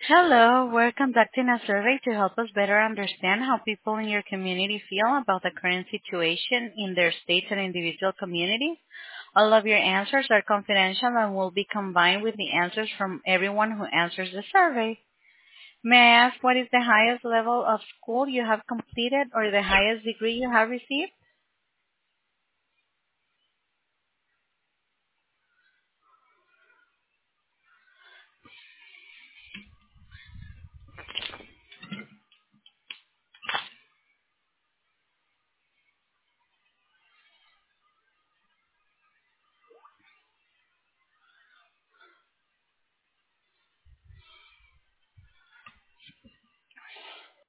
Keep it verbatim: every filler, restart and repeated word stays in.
Hello, we're conducting a survey to help us better understand how people in your community feel about the current situation in their states and individual communities. All of your answers are confidential and will be combined with the answers from everyone who answers the survey. May I ask what is the highest level of school you have completed or the highest degree you have received?